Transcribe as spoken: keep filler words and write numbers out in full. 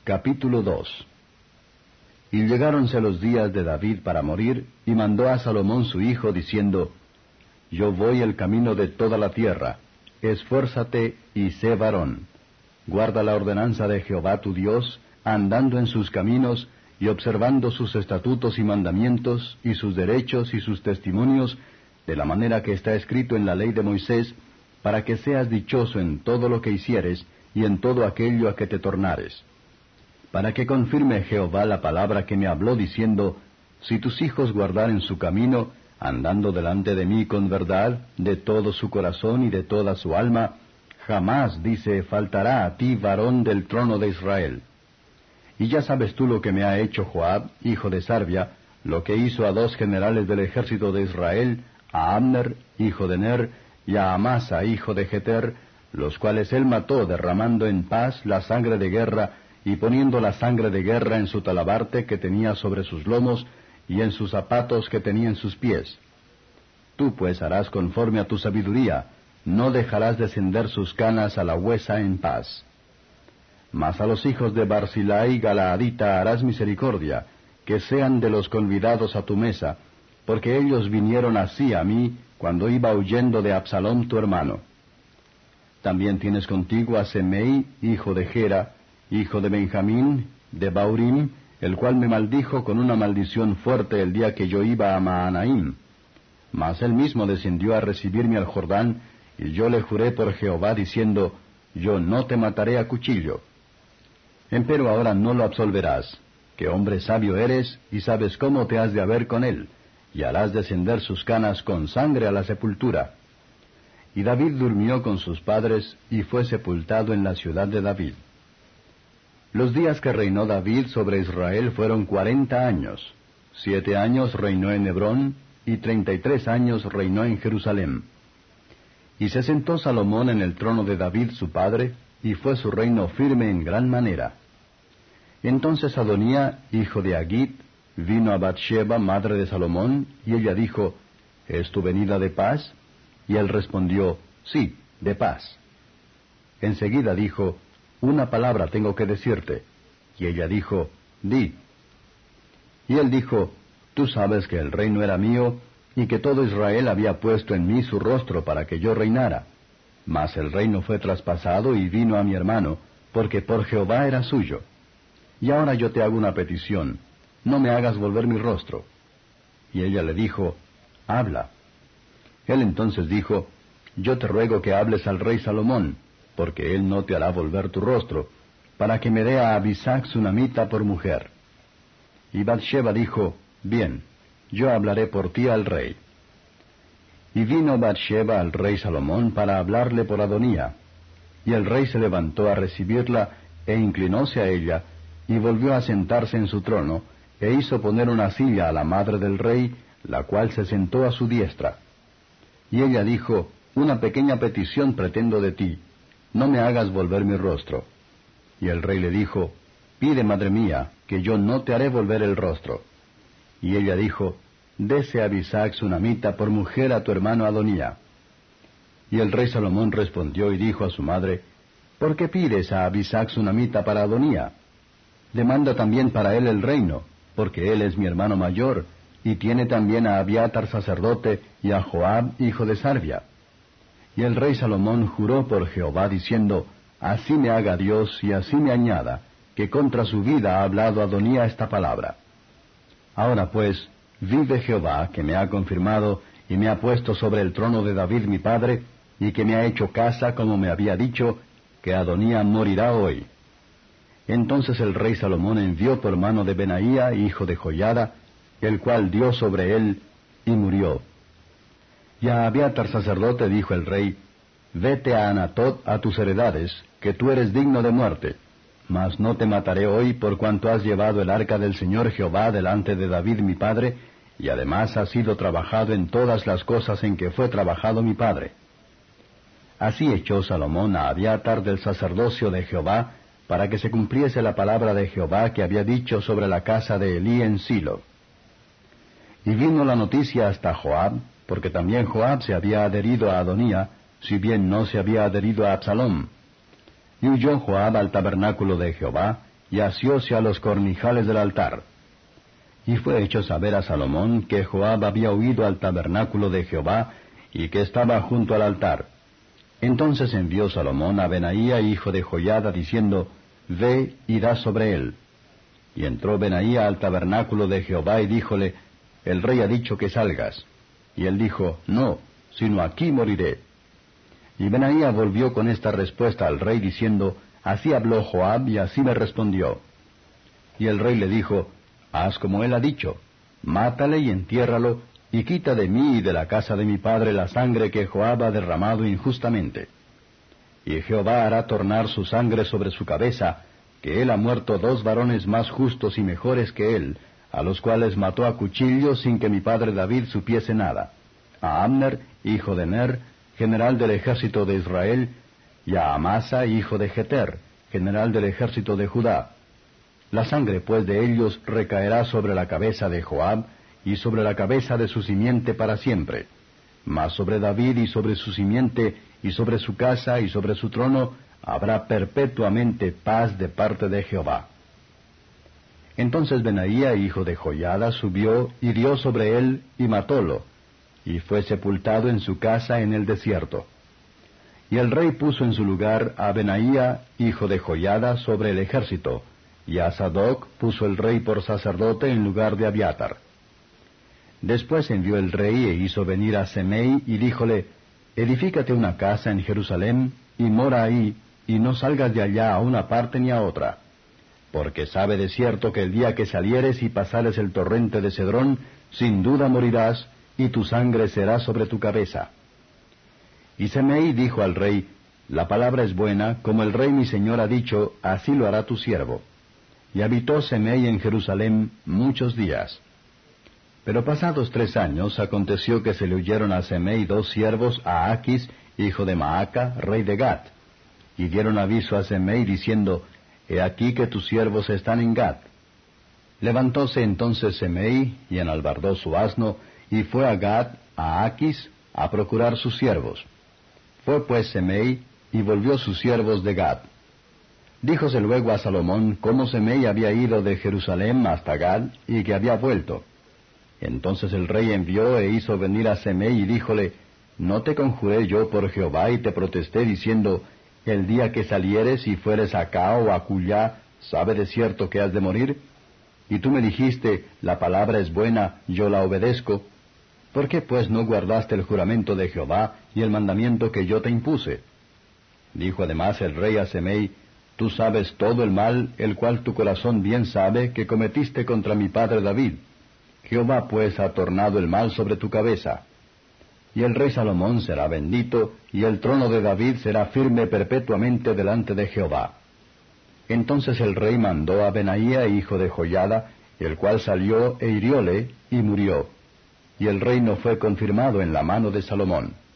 Capítulo dos. Y llegáronse los días de David para morir, y mandó a Salomón su hijo, diciendo, Yo voy el camino de toda la tierra, esfuérzate y sé varón. Guarda la ordenanza de Jehová tu Dios, andando en sus caminos, y observando sus estatutos y mandamientos, y sus derechos y sus testimonios, de la manera que está escrito en la ley de Moisés, para que seas dichoso en todo lo que hicieres, y en todo aquello a que te tornares. Para que confirme Jehová la palabra que me habló, diciendo, Si tus hijos guardaren su camino, andando delante de mí con verdad, de todo su corazón y de toda su alma, jamás, dice, faltará a ti varón del trono de Israel. Y ya sabes tú lo que me ha hecho Joab, hijo de Sarvia, lo que hizo a dos generales del ejército de Israel, a Abner, hijo de Ner, y a Amasa, hijo de Jeter, los cuales él mató, derramando en paz la sangre de guerra, y poniendo la sangre de guerra en su talabarte que tenía sobre sus lomos, y en sus zapatos que tenía en sus pies. Tú pues harás conforme a tu sabiduría, no dejarás descender sus canas a la huesa en paz. Mas a los hijos de Barzilai Galaadita harás misericordia, que sean de los convidados a tu mesa, porque ellos vinieron así a mí, cuando iba huyendo de Absalom tu hermano. También tienes contigo a Semei, hijo de Gera, hijo de Benjamín, de Baurim, el cual me maldijo con una maldición fuerte el día que yo iba a Mahanaim. Mas él mismo descendió a recibirme al Jordán, y yo le juré por Jehová, diciendo, Yo no te mataré a cuchillo. Empero ahora no lo absolverás, que hombre sabio eres, y sabes cómo te has de haber con él, y harás descender sus canas con sangre a la sepultura. Y David durmió con sus padres, y fue sepultado en la ciudad de David. Los días que reinó David sobre Israel fueron cuarenta años. Siete años reinó en Hebrón, y treinta y tres años reinó en Jerusalén. Y se sentó Salomón en el trono de David su padre, y fue su reino firme en gran manera. Entonces Adonía, hijo de Agit, vino a Bathsheba, madre de Salomón, y ella dijo, ¿Es tu venida de paz? Y él respondió, Sí, de paz. Enseguida dijo, Una palabra tengo que decirte. Y ella dijo, Di. Y él dijo, Tú sabes que el reino era mío, y que todo Israel había puesto en mí su rostro para que yo reinara. Mas el reino fue traspasado y vino a mi hermano, porque por Jehová era suyo. Y ahora yo te hago una petición, no me hagas volver mi rostro. Y ella le dijo, Habla. Él entonces dijo, Yo te ruego que hables al rey Salomón, porque él no te hará volver tu rostro, para que me dé a Abisac sunamita por mujer. Y Bathsheba dijo, Bien, yo hablaré por ti al rey. Y vino Bathsheba al rey Salomón para hablarle por Adonía. Y el rey se levantó a recibirla, e inclinóse a ella, y volvió a sentarse en su trono, e hizo poner una silla a la madre del rey, la cual se sentó a su diestra. Y ella dijo, Una pequeña petición pretendo de ti, no me hagas volver mi rostro. Y el rey le dijo, Pide, madre mía, que yo no te haré volver el rostro. Y ella dijo, Dese a Abisac sunamita por mujer a tu hermano Adonía. Y el rey Salomón respondió y dijo a su madre, ¿Por qué pides a Abisac sunamita para Adonía? Demanda también para él el reino, porque él es mi hermano mayor, y tiene también a Abiatar sacerdote, y a Joab hijo de Sarvia. Y el rey Salomón juró por Jehová, diciendo, Así me haga Dios, y así me añada, que contra su vida ha hablado Adonía esta palabra. Ahora pues, vive Jehová, que me ha confirmado, y me ha puesto sobre el trono de David mi padre, y que me ha hecho casa, como me había dicho, que Adonía morirá hoy. Entonces el rey Salomón envió por mano de Benaía, hijo de Joiada, el cual dio sobre él, y murió. Y a Abiatar sacerdote dijo el rey, Vete a Anatot a tus heredades, que tú eres digno de muerte. Mas no te mataré hoy por cuanto has llevado el arca del Señor Jehová delante de David mi padre, y además has sido trabajado en todas las cosas en que fue trabajado mi padre. Así echó Salomón a Abiatar del sacerdocio de Jehová, para que se cumpliese la palabra de Jehová que había dicho sobre la casa de Elí en Silo. Y vino la noticia hasta Joab, porque también Joab se había adherido a Adonía, si bien no se había adherido a Absalom. Y huyó Joab al tabernáculo de Jehová, y asióse a los cornijales del altar. Y fue hecho saber a Salomón que Joab había huido al tabernáculo de Jehová, y que estaba junto al altar. Entonces envió Salomón a Benaía, hijo de Joiada, diciendo, Ve y da sobre él. Y entró Benaía al tabernáculo de Jehová, y díjole, El rey ha dicho que salgas. Y él dijo, No, sino aquí moriré. Y Benaía volvió con esta respuesta al rey, diciendo, Así habló Joab, y así me respondió. Y el rey le dijo, Haz como él ha dicho, mátale y entiérralo, y quita de mí y de la casa de mi padre la sangre que Joab ha derramado injustamente. Y Jehová hará tornar su sangre sobre su cabeza, que él ha muerto dos varones más justos y mejores que él, a los cuales mató a cuchillo sin que mi padre David supiese nada, a Abner, hijo de Ner, general del ejército de Israel, y a Amasa, hijo de Jeter, general del ejército de Judá. La sangre pues de ellos recaerá sobre la cabeza de Joab, y sobre la cabeza de su simiente para siempre. Mas sobre David y sobre su simiente, y sobre su casa y sobre su trono, habrá perpetuamente paz de parte de Jehová. Entonces Benaía, hijo de Joiada, subió, y dio sobre él, y matólo, y fue sepultado en su casa en el desierto. Y el rey puso en su lugar a Benaía, hijo de Joiada, sobre el ejército, y a Sadoc puso el rey por sacerdote en lugar de Abiatar. Después envió el rey e hizo venir a Semei, y díjole, Edifícate una casa en Jerusalén, y mora ahí, y no salgas de allá a una parte ni a otra. Porque sabe de cierto que el día que salieres y pasares el torrente de Cedrón, sin duda morirás, y tu sangre será sobre tu cabeza. Y Semei dijo al rey, La palabra es buena, como el rey mi señor ha dicho, así lo hará tu siervo. Y habitó Semei en Jerusalén muchos días. Pero pasados tres años aconteció que se le huyeron a Semei dos siervos, a Aquis, hijo de Maaca, rey de Gat. Y dieron aviso a Semei diciendo, He aquí que tus siervos están en Gat. Levantóse entonces Semei, y enalbardó su asno, y fue a Gat, a Aquis, a procurar sus siervos. Fue pues Semei, y volvió sus siervos de Gat. Díjose luego a Salomón cómo Semei había ido de Jerusalén hasta Gat, y que había vuelto. Entonces el rey envió e hizo venir a Semei, y díjole, ¿No te conjuré yo por Jehová, y te protesté diciendo, el día que salieres y fueres acá o acullá, sabe de cierto que has de morir? Y tú me dijiste, la palabra es buena, yo la obedezco. ¿Por qué pues no guardaste el juramento de Jehová y el mandamiento que yo te impuse? Dijo además el rey a Semei, Tú sabes todo el mal, el cual tu corazón bien sabe, que cometiste contra mi padre David. Jehová pues ha tornado el mal sobre tu cabeza. Y el rey Salomón será bendito, y el trono de David será firme perpetuamente delante de Jehová. Entonces el rey mandó a Benaía, hijo de Joiada, el cual salió e hirióle, y murió. Y el reino fue confirmado en la mano de Salomón.